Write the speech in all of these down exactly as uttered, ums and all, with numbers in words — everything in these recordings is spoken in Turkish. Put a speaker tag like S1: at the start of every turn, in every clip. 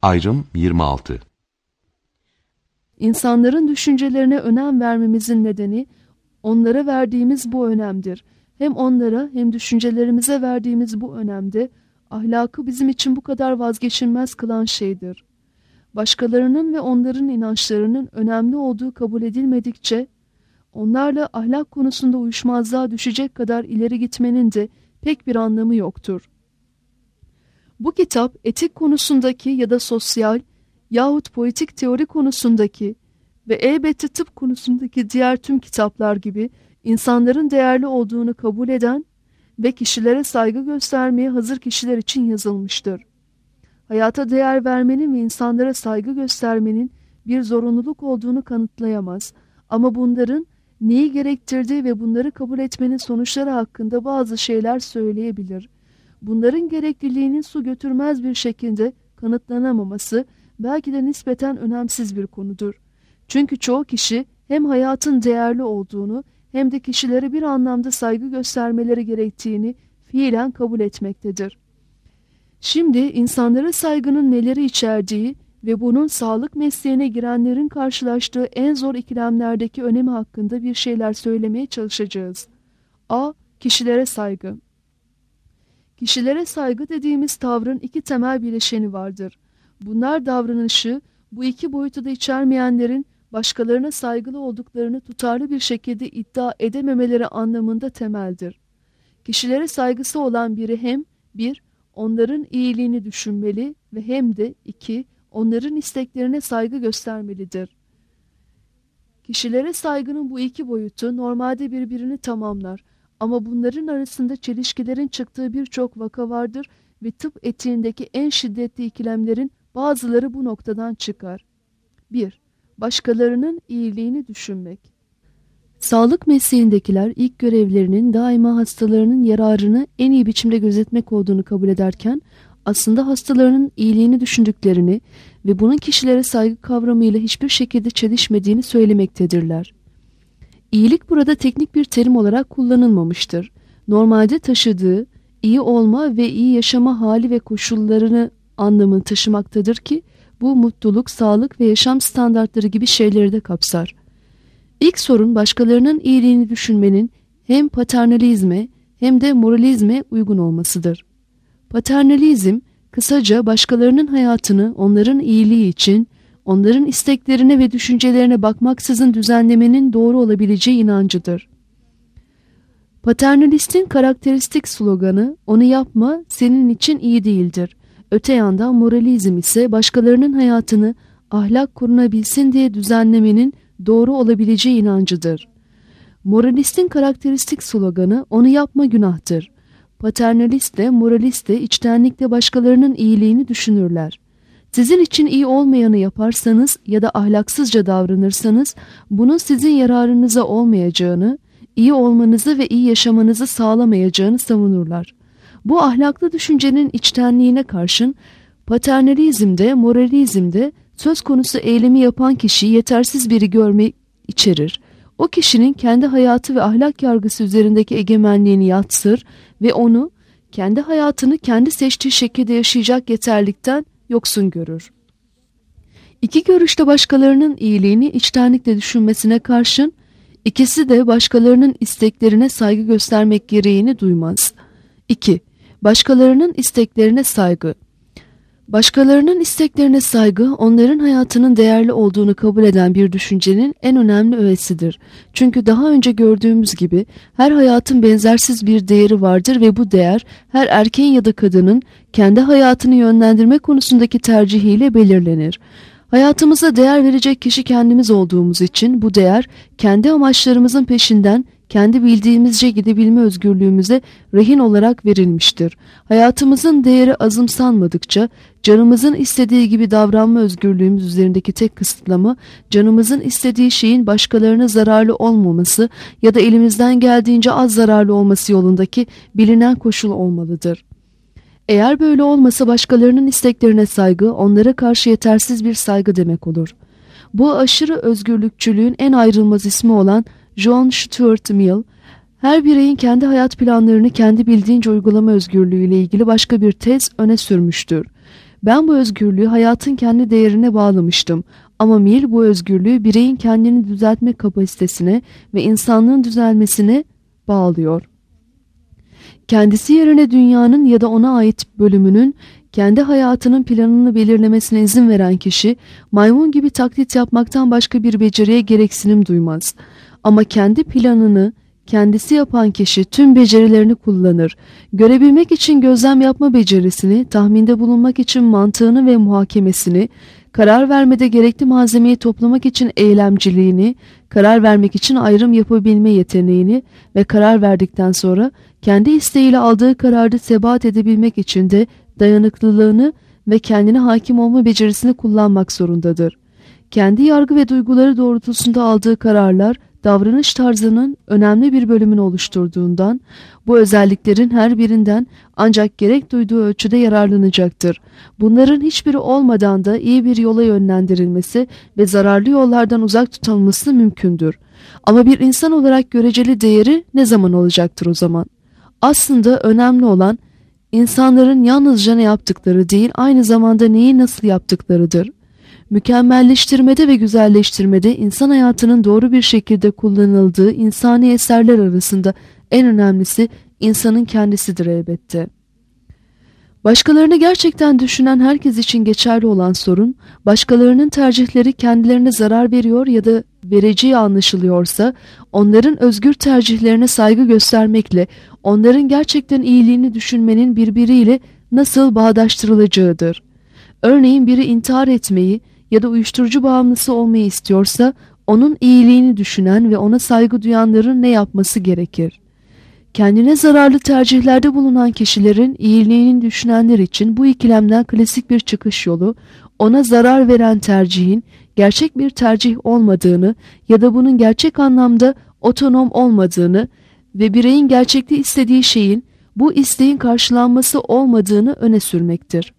S1: Ayrım yirmi altı.
S2: İnsanların düşüncelerine önem vermemizin nedeni, onlara verdiğimiz bu önemdir. Hem onlara hem düşüncelerimize verdiğimiz bu önemde, ahlakı bizim için bu kadar vazgeçilmez kılan şeydir. Başkalarının ve onların inançlarının önemli olduğu kabul edilmedikçe, onlarla ahlak konusunda uyuşmazlığa düşecek kadar ileri gitmenin de pek bir anlamı yoktur. Bu kitap etik konusundaki ya da sosyal yahut politik teori konusundaki ve elbette tıp konusundaki diğer tüm kitaplar gibi insanların değerli olduğunu kabul eden ve kişilere saygı göstermeye hazır kişiler için yazılmıştır. Hayata değer vermenin ve insanlara saygı göstermenin bir zorunluluk olduğunu kanıtlayamaz ama bunların neyi gerektirdiği ve bunları kabul etmenin sonuçları hakkında bazı şeyler söyleyebilir. Bunların gerekliliğinin su götürmez bir şekilde kanıtlanamaması belki de nispeten önemsiz bir konudur. Çünkü çoğu kişi hem hayatın değerli olduğunu hem de kişilere bir anlamda saygı göstermeleri gerektiğini fiilen kabul etmektedir. Şimdi insanlara saygının neleri içerdiği ve bunun sağlık mesleğine girenlerin karşılaştığı en zor ikilemlerdeki önemi hakkında bir şeyler söylemeye çalışacağız. A. Kişilere saygı. Kişilere saygı dediğimiz tavrın iki temel bileşeni vardır. Bunlar davranışı bu iki boyutu da içermeyenlerin başkalarına saygılı olduklarını tutarlı bir şekilde iddia edememeleri anlamında temeldir. Kişilere saygısı olan biri hem bir, onların iyiliğini düşünmeli ve hem de iki, onların isteklerine saygı göstermelidir. Kişilere saygının bu iki boyutu normalde birbirini tamamlar ama bunların arasında çelişkilerin çıktığı birçok vaka vardır ve tıp etiğindeki en şiddetli ikilemlerin bazıları bu noktadan çıkar. bir. Başkalarının iyiliğini düşünmek. Sağlık mesleğindekiler ilk görevlerinin daima hastalarının yararını en iyi biçimde gözetmek olduğunu kabul ederken, aslında hastalarının iyiliğini düşündüklerini ve bunun kişilere saygı kavramıyla hiçbir şekilde çelişmediğini söylemektedirler. İyilik burada teknik bir terim olarak kullanılmamıştır. Normalde taşıdığı iyi olma ve iyi yaşama hali ve koşullarını anlamını taşımaktadır ki, bu mutluluk, sağlık ve yaşam standartları gibi şeyleri de kapsar. İlk sorun başkalarının iyiliğini düşünmenin hem paternalizme hem de moralizme uygun olmasıdır. Paternalizm, kısaca başkalarının hayatını onların iyiliği için, onların isteklerine ve düşüncelerine bakmaksızın düzenlemenin doğru olabileceği inancıdır. Paternalistin karakteristik sloganı, onu yapma, senin için iyi değildir. Öte yandan moralizm ise başkalarının hayatını ahlak korunabilsin diye düzenlemenin doğru olabileceği inancıdır. Moralistin karakteristik sloganı, onu yapma günahtır. Paternalist de moralist de içtenlikle başkalarının iyiliğini düşünürler. Sizin için iyi olmayanı yaparsanız ya da ahlaksızca davranırsanız bunun sizin yararınıza olmayacağını, iyi olmanızı ve iyi yaşamanızı sağlamayacağını savunurlar. Bu ahlaklı düşüncenin içtenliğine karşın paternalizmde, moralizmde söz konusu eylemi yapan kişiyi yetersiz biri görmek içerir. O kişinin kendi hayatı ve ahlak yargısı üzerindeki egemenliğini yatsır ve onu kendi hayatını kendi seçtiği şekilde yaşayacak yeterlikten yoksun görür. İki görüşte başkalarının iyiliğini içtenlikle düşünmesine karşın ikisi de başkalarının isteklerine saygı göstermek gereğini duymaz. iki. Başkalarının isteklerine saygı. Başkalarının isteklerine saygı, onların hayatının değerli olduğunu kabul eden bir düşüncenin en önemli öğesidir. Çünkü daha önce gördüğümüz gibi her hayatın benzersiz bir değeri vardır ve bu değer her erkeğin ya da kadının kendi hayatını yönlendirme konusundaki tercihiyle belirlenir. Hayatımıza değer verecek kişi kendimiz olduğumuz için bu değer kendi amaçlarımızın peşinden kendi bildiğimizce gidebilme özgürlüğümüze rehin olarak verilmiştir. Hayatımızın değeri azımsanmadıkça canımızın istediği gibi davranma özgürlüğümüz üzerindeki tek kısıtlama canımızın istediği şeyin başkalarına zararlı olmaması ya da elimizden geldiğince az zararlı olması yolundaki bilinen koşul olmalıdır. Eğer böyle olmasa başkalarının isteklerine saygı onlara karşı yetersiz bir saygı demek olur. Bu aşırı özgürlükçülüğün en ayrılmaz ismi olan John Stuart Mill, her bireyin kendi hayat planlarını kendi bildiğince uygulama özgürlüğüyle ilgili başka bir tez öne sürmüştür. Ben bu özgürlüğü hayatın kendi değerine bağlamıştım. Ama Mill bu özgürlüğü bireyin kendini düzeltme kapasitesine ve insanlığın düzelmesine bağlıyor. Kendisi yerine dünyanın ya da ona ait bölümünün kendi hayatının planını belirlemesine izin veren kişi, maymun gibi taklit yapmaktan başka bir beceriye gereksinim duymaz. Ama kendi planını kendisi yapan kişi tüm becerilerini kullanır. Görebilmek için gözlem yapma becerisini, tahminde bulunmak için mantığını ve muhakemesini, karar vermede gerekli malzemeyi toplamak için eylemciliğini, karar vermek için ayrım yapabilme yeteneğini ve karar verdikten sonra kendi isteğiyle aldığı kararda sebat edebilmek için de dayanıklılığını ve kendine hakim olma becerisini kullanmak zorundadır. Kendi yargı ve duyguları doğrultusunda aldığı kararlar, davranış tarzının önemli bir bölümünü oluşturduğundan, bu özelliklerin her birinden ancak gerek duyduğu ölçüde yararlanacaktır. Bunların hiçbiri olmadan da iyi bir yola yönlendirilmesi ve zararlı yollardan uzak tutulması mümkündür. Ama bir insan olarak göreceli değeri ne zaman olacaktır o zaman? Aslında önemli olan, insanların yalnızca ne yaptıkları değil, aynı zamanda neyi nasıl yaptıklarıdır. Mükemmelleştirmede ve güzelleştirmede insan hayatının doğru bir şekilde kullanıldığı insani eserler arasında en önemlisi insanın kendisidir elbette. Başkalarını gerçekten düşünen herkes için geçerli olan sorun, başkalarının tercihleri kendilerine zarar veriyor ya da vereceği anlaşılıyorsa, onların özgür tercihlerine saygı göstermekle, onların gerçekten iyiliğini düşünmenin birbiriyle nasıl bağdaştırılacağıdır. Örneğin biri intihar etmeyi ya da uyuşturucu bağımlısı olmayı istiyorsa, onun iyiliğini düşünen ve ona saygı duyanların ne yapması gerekir? Kendine zararlı tercihlerde bulunan kişilerin iyiliğini düşünenler için bu ikilemden klasik bir çıkış yolu, ona zarar veren tercihin gerçek bir tercih olmadığını ya da bunun gerçek anlamda otonom olmadığını ve bireyin gerçekte istediği şeyin bu isteğin karşılanması olmadığını öne sürmektir.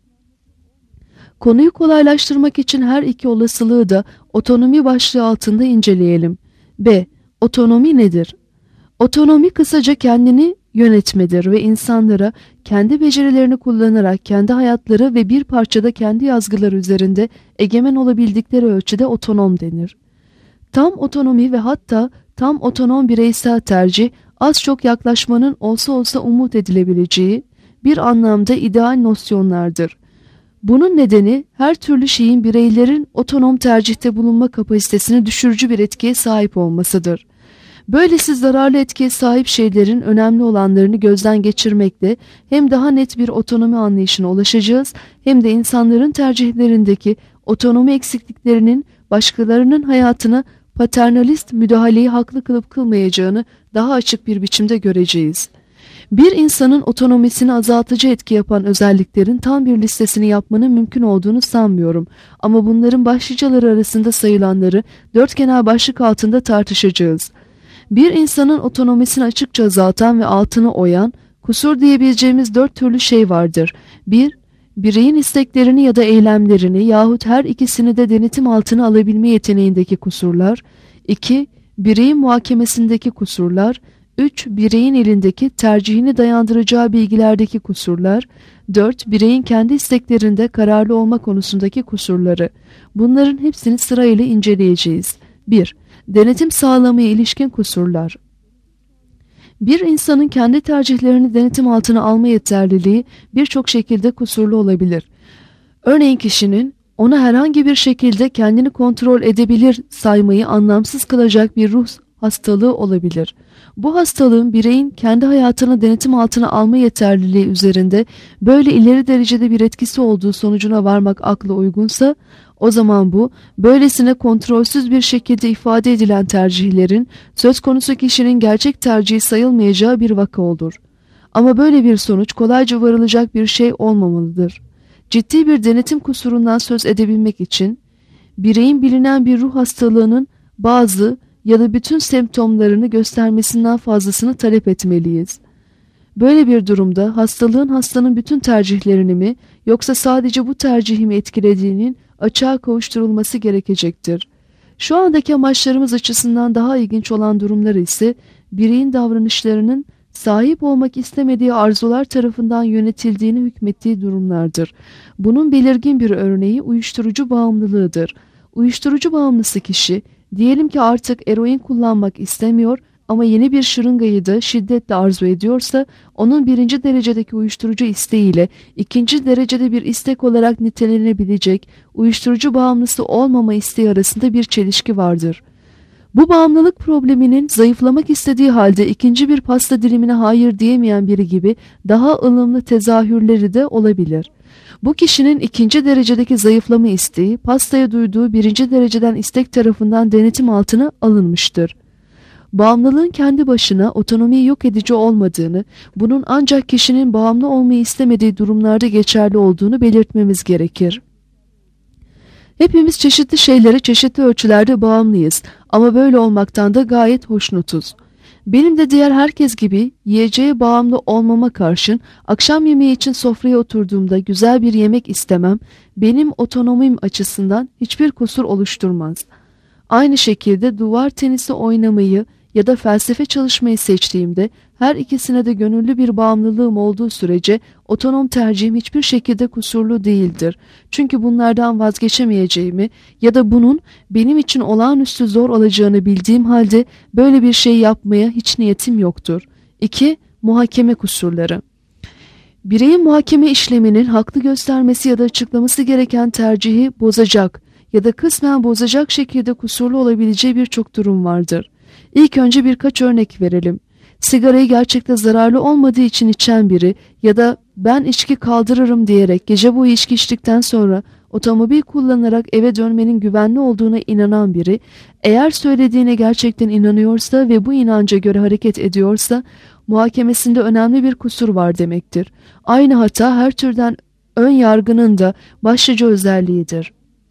S2: Konuyu kolaylaştırmak için her iki olasılığı da otonomi başlığı altında inceleyelim. B. Otonomi nedir? Otonomi kısaca kendini yönetmedir ve insanlara kendi becerilerini kullanarak kendi hayatları ve bir parçada kendi yazgıları üzerinde egemen olabildikleri ölçüde otonom denir. Tam otonomi ve hatta tam otonom bireysel tercih az çok yaklaşmanın olsa olsa umut edilebileceği bir anlamda ideal nosyonlardır. Bunun nedeni her türlü şeyin bireylerin otonom tercihte bulunma kapasitesini düşürücü bir etkiye sahip olmasıdır. Böylesi zararlı etkiye sahip şeylerin önemli olanlarını gözden geçirmekle hem daha net bir otonomi anlayışına ulaşacağız hem de insanların tercihlerindeki otonomi eksikliklerinin başkalarının hayatına paternalist müdahaleyi haklı kılıp kılmayacağını daha açık bir biçimde göreceğiz. Bir insanın otonomisini azaltıcı etki yapan özelliklerin tam bir listesini yapmanın mümkün olduğunu sanmıyorum. Ama bunların başlıcaları arasında sayılanları dört kenar başlık altında tartışacağız. Bir insanın otonomisini açıkça azaltan ve altını oyan, kusur diyebileceğimiz dört türlü şey vardır. bir Bireyin isteklerini ya da eylemlerini yahut her ikisini de denetim altına alabilme yeteneğindeki kusurlar. iki Bireyin muhakemesindeki kusurlar. üç Bireyin elindeki tercihini dayandıracağı bilgilerdeki kusurlar. dört Bireyin kendi isteklerinde kararlı olma konusundaki kusurları. Bunların hepsini sırayla inceleyeceğiz. bir Denetim sağlamaya ilişkin kusurlar. Bir insanın kendi tercihlerini denetim altına alma yeterliliği birçok şekilde kusurlu olabilir. Örneğin kişinin ona herhangi bir şekilde kendini kontrol edebilir saymayı anlamsız kılacak bir ruh hastalığı olabilir. Bu hastalığın bireyin kendi hayatını denetim altına alma yeterliliği üzerinde böyle ileri derecede bir etkisi olduğu sonucuna varmak akla uygunsa, o zaman bu, böylesine kontrolsüz bir şekilde ifade edilen tercihlerin söz konusu kişinin gerçek tercihi sayılmayacağı bir vaka olur. Ama böyle bir sonuç kolayca varılacak bir şey olmamalıdır. Ciddi bir denetim kusurundan söz edebilmek için, bireyin bilinen bir ruh hastalığının bazı ya da bütün semptomlarını göstermesinden fazlasını talep etmeliyiz. Böyle bir durumda hastalığın hastanın bütün tercihlerini mi yoksa sadece bu tercihi mi etkilediğinin açığa kavuşturulması gerekecektir. Şu andaki amaçlarımız açısından daha ilginç olan durumları ise bireyin davranışlarının sahip olmak istemediği arzular tarafından yönetildiğini hükmettiği durumlardır. Bunun belirgin bir örneği uyuşturucu bağımlılığıdır. Uyuşturucu bağımlısı kişi, diyelim ki artık eroin kullanmak istemiyor ama yeni bir şırıngayı da şiddetle arzu ediyorsa, onun birinci derecedeki uyuşturucu isteğiyle ikinci derecede bir istek olarak nitelenebilecek uyuşturucu bağımlısı olmama isteği arasında bir çelişki vardır. Bu bağımlılık probleminin zayıflamak istediği halde ikinci bir pasta dilimine hayır diyemeyen biri gibi daha ılımlı tezahürleri de olabilir. Bu kişinin ikinci derecedeki zayıflama isteği, pastaya duyduğu birinci dereceden istek tarafından denetim altına alınmıştır. Bağımlılığın kendi başına otonomiyi yok edici olmadığını, bunun ancak kişinin bağımlı olmayı istemediği durumlarda geçerli olduğunu belirtmemiz gerekir. Hepimiz çeşitli şeylere çeşitli ölçülerde bağımlıyız ama böyle olmaktan da gayet hoşnutuz. Benim de diğer herkes gibi yiyeceğe bağımlı olmama karşın akşam yemeği için sofraya oturduğumda güzel bir yemek istemem benim otonomim açısından hiçbir kusur oluşturmaz. Aynı şekilde duvar tenisi oynamayı ya da felsefe çalışmayı seçtiğimde her ikisine de gönüllü bir bağımlılığım olduğu sürece otonom tercihim hiçbir şekilde kusurlu değildir. Çünkü bunlardan vazgeçemeyeceğimi ya da bunun benim için olağanüstü zor olacağını bildiğim halde böyle bir şey yapmaya hiç niyetim yoktur. iki. Muhakeme kusurları. Bireyin muhakeme işleminin haklı göstermesi ya da açıklaması gereken tercihi bozacak ya da kısmen bozacak şekilde kusurlu olabileceği birçok durum vardır. İlk önce birkaç örnek verelim. Sigarayı gerçekte zararlı olmadığı için içen biri ya da ben içki kaldırırım diyerek gece boyu içki içtikten sonra otomobil kullanarak eve dönmenin güvenli olduğuna inanan biri, eğer söylediğine gerçekten inanıyorsa ve bu inanca göre hareket ediyorsa, muhakemesinde önemli bir kusur var demektir. Aynı hata her türden ön yargının da başlıca özelliğidir.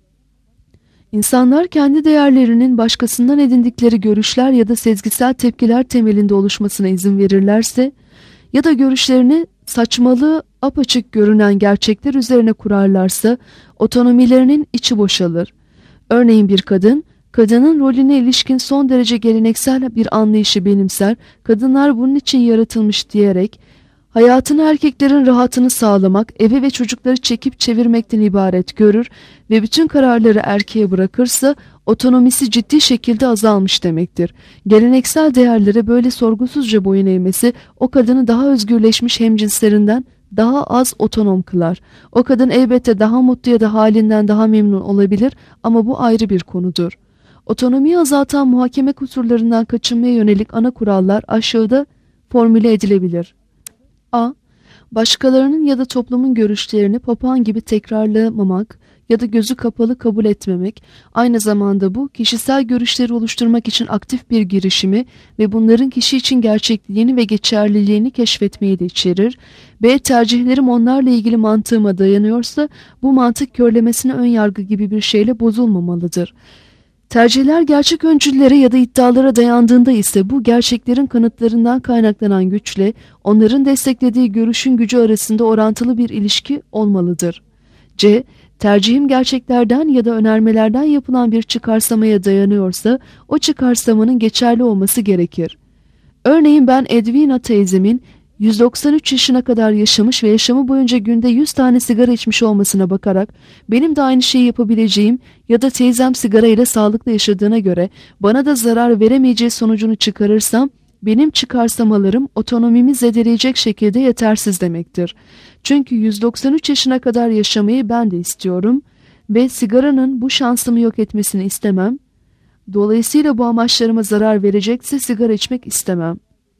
S2: İnsanlar kendi değerlerinin başkasından edindikleri görüşler ya da sezgisel tepkiler temelinde oluşmasına izin verirlerse ya da görüşlerini saçmalığı apaçık görünen gerçekler üzerine kurarlarsa otonomilerinin içi boşalır. Örneğin bir kadın, kadının rolüne ilişkin son derece geleneksel bir anlayışı benimser, kadınlar bunun için yaratılmış diyerek, hayatını erkeklerin rahatını sağlamak, evi ve çocukları çekip çevirmekten ibaret görür ve bütün kararları erkeğe bırakırsa otonomisi ciddi şekilde azalmış demektir. Geleneksel değerlere böyle sorgusuzca boyun eğmesi o kadını daha özgürleşmiş hemcinslerinden daha az otonom kılar. O kadın elbette daha mutlu ya da halinden daha memnun olabilir ama bu ayrı bir konudur. Otonomiyi azaltan muhakeme kusurlarından kaçınmaya yönelik ana kurallar aşağıda formüle edilebilir. A. Başkalarının ya da toplumun görüşlerini papağan gibi tekrarlamamak ya da gözü kapalı kabul etmemek, aynı zamanda bu kişisel görüşleri oluşturmak için aktif bir girişimi ve bunların kişi için gerçekliğini ve geçerliliğini keşfetmeyi de içerir. B. Tercihlerim onlarla ilgili mantığıma dayanıyorsa bu mantık körlemesine ön yargı gibi bir şeyle bozulmamalıdır. Tercihler gerçek öncüllere ya da iddialara dayandığında ise bu gerçeklerin kanıtlarından kaynaklanan güçle onların desteklediği görüşün gücü arasında orantılı bir ilişki olmalıdır. C. Tercihim gerçeklerden ya da önermelerden yapılan bir çıkarsamaya dayanıyorsa o çıkarsamanın geçerli olması gerekir. Örneğin ben Edwina teyzemin yüz doksan üç yaşına kadar yaşamış ve yaşamı boyunca günde yüz tane sigara içmiş olmasına bakarak benim de aynı şeyi yapabileceğim ya da teyzem sigarayla sağlıklı yaşadığına göre bana da zarar veremeyeceği sonucunu çıkarırsam benim çıkarsamalarım otonomimi zedeleyecek şekilde yetersiz demektir. Çünkü yüz doksan üç yaşına kadar yaşamayı ben de istiyorum ve sigaranın bu şansımı yok etmesini istemem. Dolayısıyla bu amaçlarıma zarar verecekse sigara içmek istemem.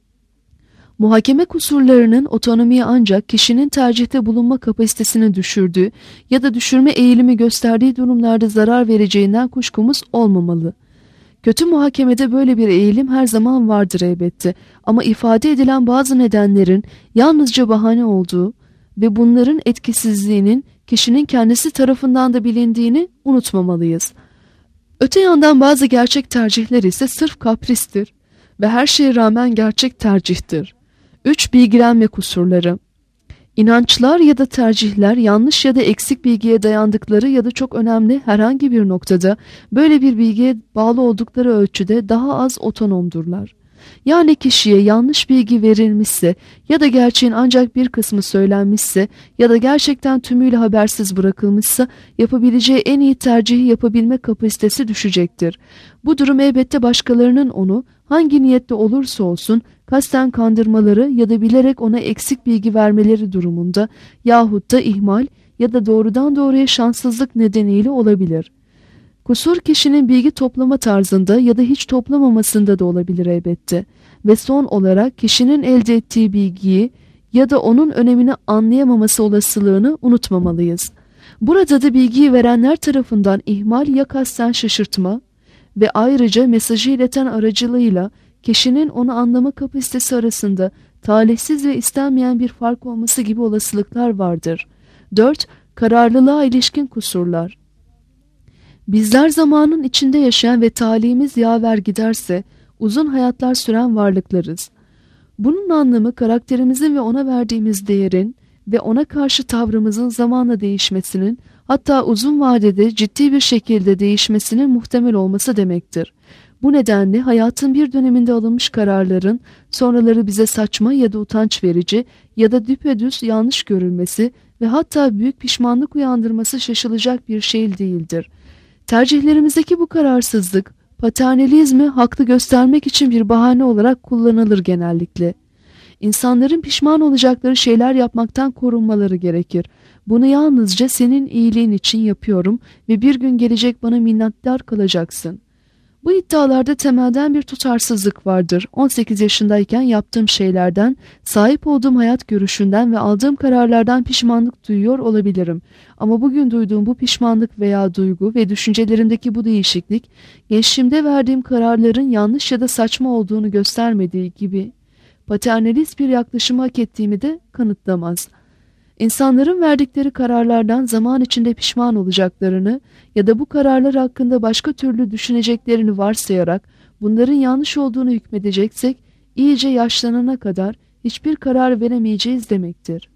S2: Muhakeme kusurlarının otonomiyi ancak kişinin tercihte bulunma kapasitesini düşürdüğü ya da düşürme eğilimi gösterdiği durumlarda zarar vereceğinden kuşkumuz olmamalı. Kötü muhakemede böyle bir eğilim her zaman vardır elbette ama ifade edilen bazı nedenlerin yalnızca bahane olduğu ve bunların etkisizliğinin kişinin kendisi tarafından da bilindiğini unutmamalıyız. Öte yandan bazı gerçek tercihler ise sırf kapristir ve her şeye rağmen gerçek tercihtir. üç. Bilgilenme kusurları. İnançlar ya da tercihler yanlış ya da eksik bilgiye dayandıkları ya da çok önemli herhangi bir noktada böyle bir bilgiye bağlı oldukları ölçüde daha az otonomdurlar. Yani kişiye yanlış bilgi verilmişse ya da gerçeğin ancak bir kısmı söylenmişse ya da gerçekten tümüyle habersiz bırakılmışsa yapabileceği en iyi tercihi yapabilme kapasitesi düşecektir. Bu durum elbette başkalarının onu hangi niyette olursa olsun kasten kandırmaları ya da bilerek ona eksik bilgi vermeleri durumunda yahut da ihmal ya da doğrudan doğruya şanssızlık nedeniyle olabilir. Kusur kişinin bilgi toplama tarzında ya da hiç toplamamasında da olabilir elbette. Ve son olarak kişinin elde ettiği bilgiyi ya da onun önemini anlayamaması olasılığını unutmamalıyız. Burada da bilgiyi verenler tarafından ihmal ya kasten şaşırtma ve ayrıca mesajı ileten aracılığıyla kişinin onu anlama kapasitesi arasında talihsiz ve istenmeyen bir fark olması gibi olasılıklar vardır. dört. Kararlılığa ilişkin kusurlar. Bizler zamanın içinde yaşayan ve talihimiz yaver giderse uzun hayatlar süren varlıklarız. Bunun anlamı karakterimizin ve ona verdiğimiz değerin ve ona karşı tavrımızın zamanla değişmesinin, hatta uzun vadede ciddi bir şekilde değişmesinin muhtemel olması demektir. Bu nedenle hayatın bir döneminde alınmış kararların sonraları bize saçma ya da utanç verici ya da düpedüz yanlış görülmesi ve hatta büyük pişmanlık uyandırması şaşılacak bir şey değildir. Tercihlerimizdeki bu kararsızlık, paternalizmi haklı göstermek için bir bahane olarak kullanılır genellikle. İnsanların pişman olacakları şeyler yapmaktan korunmaları gerekir. Bunu yalnızca senin iyiliğin için yapıyorum ve bir gün gelecek bana minnettar kalacaksın. Bu iddialarda temelden bir tutarsızlık vardır. on sekiz yaşındayken yaptığım şeylerden, sahip olduğum hayat görüşünden ve aldığım kararlardan pişmanlık duyuyor olabilirim. Ama bugün duyduğum bu pişmanlık veya duygu ve düşüncelerimdeki bu değişiklik, gençliğimde verdiğim kararların yanlış ya da saçma olduğunu göstermediği gibi, paternalist bir yaklaşımı hak ettiğimi de kanıtlamaz. İnsanların verdikleri kararlardan zaman içinde pişman olacaklarını ya da bu kararlar hakkında başka türlü düşüneceklerini varsayarak bunların yanlış olduğunu hükmedeceksek iyice yaşlanana kadar hiçbir karar veremeyeceğiz demektir.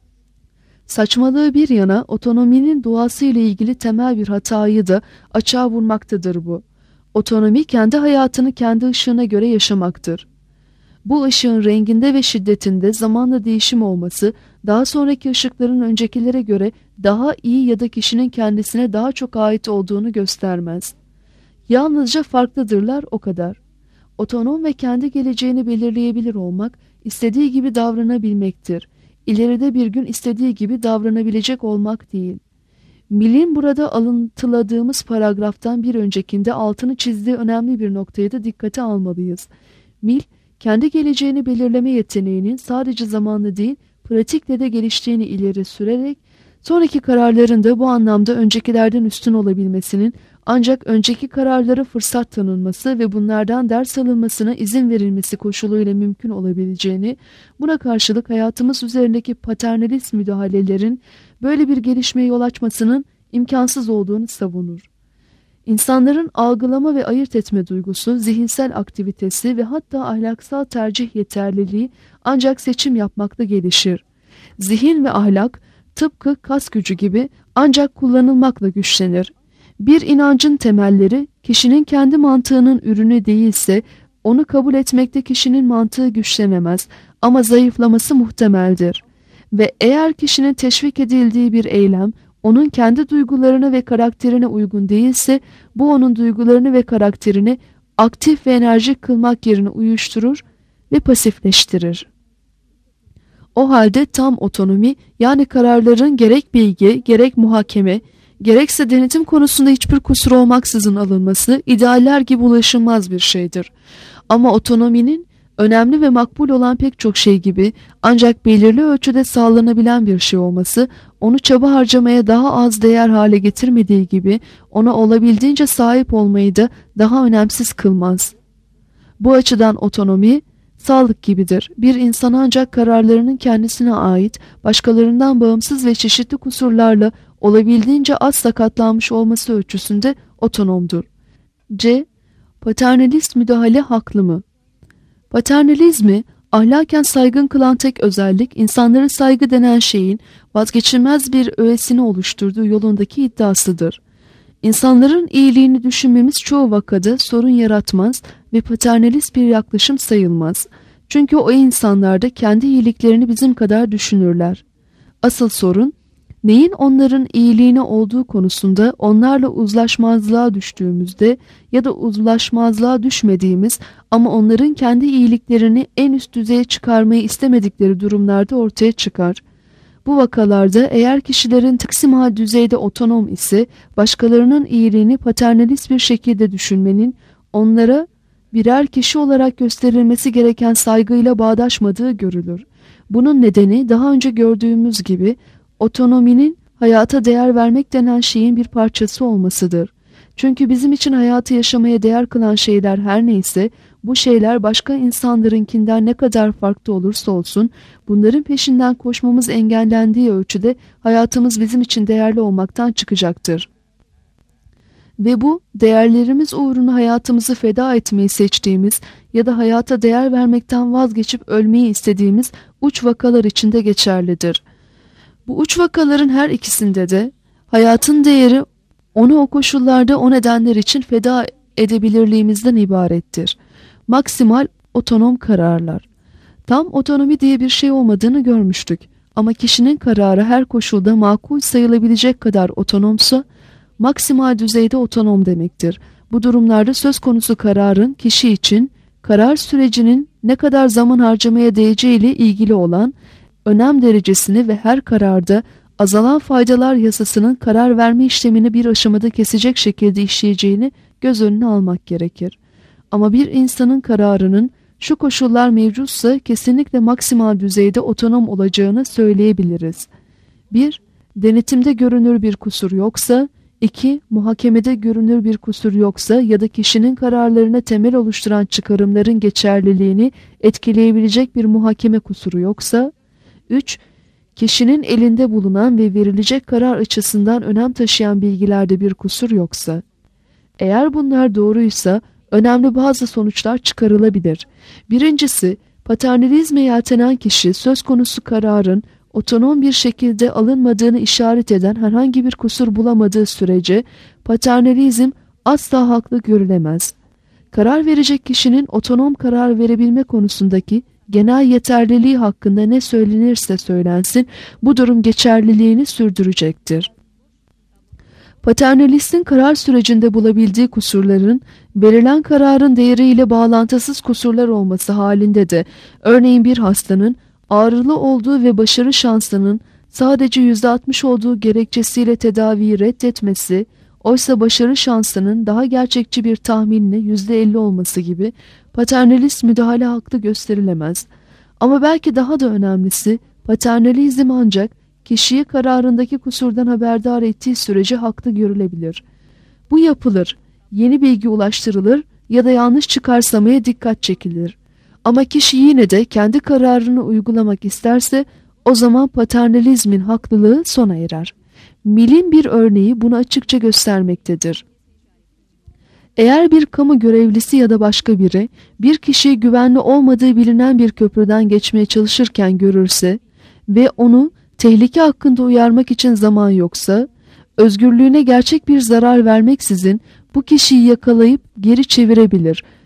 S2: Saçmalığı bir yana otonominin doğası ile ilgili temel bir hatayı da açığa vurmaktadır bu. Otonomi kendi hayatını kendi ışığına göre yaşamaktır. Bu ışığın renginde ve şiddetinde zamanla değişim olması, daha sonraki ışıkların öncekilere göre daha iyi ya da kişinin kendisine daha çok ait olduğunu göstermez. Yalnızca farklıdırlar o kadar. Otonom ve kendi geleceğini belirleyebilir olmak, istediği gibi davranabilmektir. İleride bir gün istediği gibi davranabilecek olmak değil. Mill'in burada alıntıladığımız paragraftan bir öncekinde altını çizdiği önemli bir noktayı da dikkate almalıyız. Mill, kendi geleceğini belirleme yeteneğinin sadece zamanla değil, pratikle de geliştiğini ileri sürerek, sonraki kararların da bu anlamda öncekilerden üstün olabilmesinin, ancak önceki kararlara fırsat tanınması ve bunlardan ders alınmasına izin verilmesi koşuluyla mümkün olabileceğini, buna karşılık hayatımız üzerindeki paternalist müdahalelerin böyle bir gelişmeye yol açmasının imkansız olduğunu savunur. İnsanların algılama ve ayırt etme duygusu, zihinsel aktivitesi ve hatta ahlaksal tercih yeterliliği ancak seçim yapmakla gelişir. Zihin ve ahlak tıpkı kas gücü gibi ancak kullanılmakla güçlenir. Bir inancın temelleri kişinin kendi mantığının ürünü değilse onu kabul etmekte kişinin mantığı güçlenemez ama zayıflaması muhtemeldir. Ve eğer kişinin teşvik edildiği bir eylem onun kendi duygularına ve karakterine uygun değilse bu onun duygularını ve karakterini aktif ve enerjik kılmak yerine uyuşturur ve pasifleştirir. O halde tam otonomi, yani kararların gerek bilgi, gerek muhakeme, gerekse denetim konusunda hiçbir kusur olmaksızın alınması idealler gibi ulaşılmaz bir şeydir. Ama otonominin önemli ve makbul olan pek çok şey gibi ancak belirli ölçüde sağlanabilen bir şey olması, onu çaba harcamaya daha az değer hale getirmediği gibi ona olabildiğince sahip olmayı da daha önemsiz kılmaz. Bu açıdan otonomi, sağlık gibidir. Bir insan ancak kararlarının kendisine ait, başkalarından bağımsız ve çeşitli kusurlarla olabildiğince az sakatlanmış olması ölçüsünde otonomdur. C. Paternalist müdahale haklı mı? Paternalizmi ahlaken saygın kılan tek özellik, insanların saygı denen şeyin vazgeçilmez bir öğesini oluşturduğu yolundaki iddiasıdır. İnsanların iyiliğini düşünmemiz çoğu vakada sorun yaratmaz ve paternalist bir yaklaşım sayılmaz. Çünkü o insanlar da kendi iyiliklerini bizim kadar düşünürler. Asıl sorun, neyin onların iyiliğine olduğu konusunda onlarla uzlaşmazlığa düştüğümüzde ya da uzlaşmazlığa düşmediğimiz ama onların kendi iyiliklerini en üst düzeye çıkarmayı istemedikleri durumlarda ortaya çıkar. Bu vakalarda eğer kişilerin taksimal düzeyde otonom ise başkalarının iyiliğini paternalist bir şekilde düşünmenin onlara birer kişi olarak gösterilmesi gereken saygıyla bağdaşmadığı görülür. Bunun nedeni daha önce gördüğümüz gibi otonominin hayata değer vermek denen şeyin bir parçası olmasıdır. Çünkü bizim için hayatı yaşamaya değer kılan şeyler her neyse, bu şeyler başka insanlarınkinden ne kadar farklı olursa olsun, bunların peşinden koşmamız engellendiği ölçüde hayatımız bizim için değerli olmaktan çıkacaktır. Ve bu, değerlerimiz uğruna hayatımızı feda etmeyi seçtiğimiz ya da hayata değer vermekten vazgeçip ölmeyi istediğimiz uç vakalar içinde geçerlidir. Bu uç vakaların her ikisinde de hayatın değeri onu o koşullarda o nedenler için feda edebilirliğimizden ibarettir. Maksimal otonom kararlar. Tam otonomi diye bir şey olmadığını görmüştük. Ama kişinin kararı her koşulda makul sayılabilecek kadar otonomsa, maksimal düzeyde otonom demektir. Bu durumlarda söz konusu kararın kişi için karar sürecinin ne kadar zaman harcamaya değeceği ile ilgili olan önem derecesini ve her kararda azalan faydalar yasasının karar verme işlemini bir aşamada kesecek şekilde işleyeceğini göz önüne almak gerekir. Ama bir insanın kararının şu koşullar mevcutsa kesinlikle maksimal düzeyde otonom olacağını söyleyebiliriz. bir Denetimde görünür bir kusur yoksa, iki Muhakemede görünür bir kusur yoksa ya da kişinin kararlarına temel oluşturan çıkarımların geçerliliğini etkileyebilecek bir muhakeme kusuru yoksa, üç Kişinin elinde bulunan ve verilecek karar açısından önem taşıyan bilgilerde bir kusur yoksa. Eğer bunlar doğruysa önemli bazı sonuçlar çıkarılabilir. Birincisi, paternalizme yeltenen kişi söz konusu kararın otonom bir şekilde alınmadığını işaret eden herhangi bir kusur bulamadığı sürece paternalizm asla haklı görülemez. Karar verecek kişinin otonom karar verebilme konusundaki genel yeterliliği hakkında ne söylenirse söylensin bu durum geçerliliğini sürdürecektir. Paternalistin karar sürecinde bulabildiği kusurların verilen kararın değeriyle bağlantısız kusurlar olması halinde de örneğin bir hastanın ağrılı olduğu ve başarı şansının sadece yüzde altmış olduğu gerekçesiyle tedaviyi reddetmesi, oysa başarı şansının daha gerçekçi bir tahminle yüzde elli olması gibi paternalist müdahale haklı gösterilemez. Ama belki daha da önemlisi, paternalizm ancak kişiyi kararındaki kusurdan haberdar ettiği sürece haklı görülebilir. Bu yapılır, yeni bilgi ulaştırılır ya da yanlış çıkarsamaya dikkat çekilir. Ama kişi yine de kendi kararını uygulamak isterse o zaman paternalizmin haklılığı sona erer. Mill'in bir örneği bunu açıkça göstermektedir. Eğer bir kamu görevlisi ya da başka biri bir kişiyi güvenli olmadığı bilinen bir köprüden geçmeye çalışırken görürse ve onu tehlike hakkında uyarmak için zaman yoksa, özgürlüğüne gerçek bir zarar vermeksizin bu kişiyi yakalayıp geri çevirebilir.